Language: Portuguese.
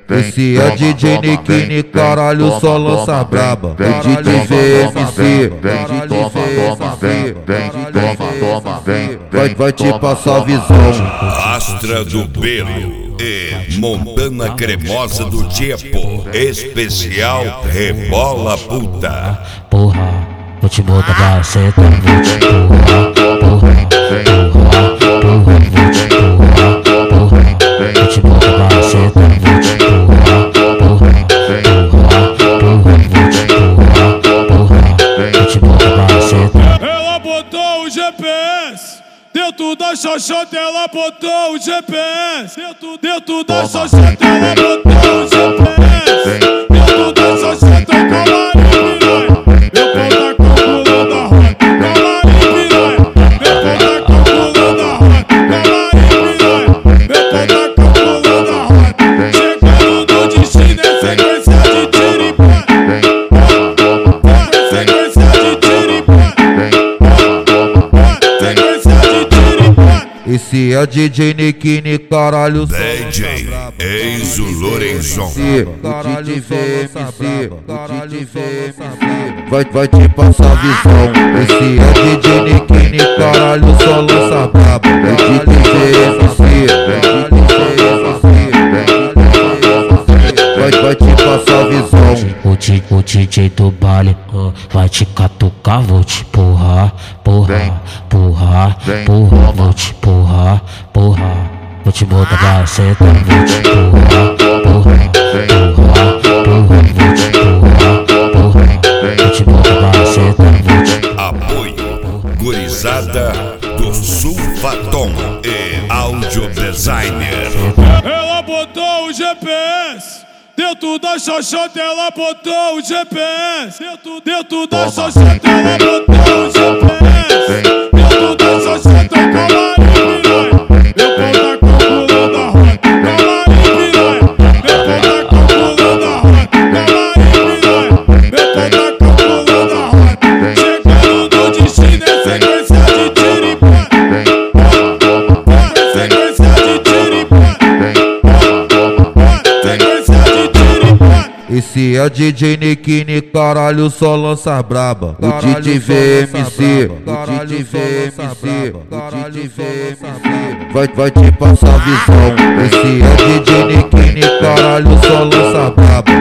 Esse é DJ Nikini, caralho, só lança braba. O DJ VMC, vai te passar a visão. Astra do Belo e Montana Cremosa do Tipo. Especial Rebola Puta. Porra, vou te botar pra sentar, vou te porra, porra, vou te botar pra sentar, vou te porra, porra, vou te botar pra sentar. Ela botou o GPS dentro da xoxota, ela botou o GPS dentro da xoxota, ela botou o GPS dentro da xoxota, camarim piranha, meu pau tá calculando a rota, camarim piranha, meu pau tá calculando a rota, camarim piranha, meu pau tá calculando a rota, chegando no destino é sequência de tiro e pá, sequência de tiro e pá, sequência de tiro e pá. Esse é o DJ Nikini, caralho, só DJ Enzo Lorenzon. o DJ VMC, vai te passar a visão. Esse é o DJ Nikini, caralho, só lança braba. O DJ VMC, vai te passar a visão. O DJ do baile vai te catucar, vou te porra, porra, porra, porra, vou te porra, porra, vou te botar pra sentar, vou te porra, porra, porra, porra, vou te porra, porra, vou te botar pra sentar, vou te Apoio Gurizada do Sulfatom e Audio Designer. Ela botou o GPS dentro da xoxota, ela botou o GPS dentro da xoxota, ela botou o GPS dentro da xoxota, camarim piranha, meu pau tá calculando a rota, camarim piranha, meu pau tá calculando a rota, camarim piranha, meu pau tá calculando a rota, chegando no destino é sequência de tiro e pá, sequência de tiro e pá, sequência de tiro e pá. Esse é o DJ Nikini, caralho, só lança braba. O DJ VMC, vai te passar a visão. Esse é o DJ Nikini, caralho, só lança braba.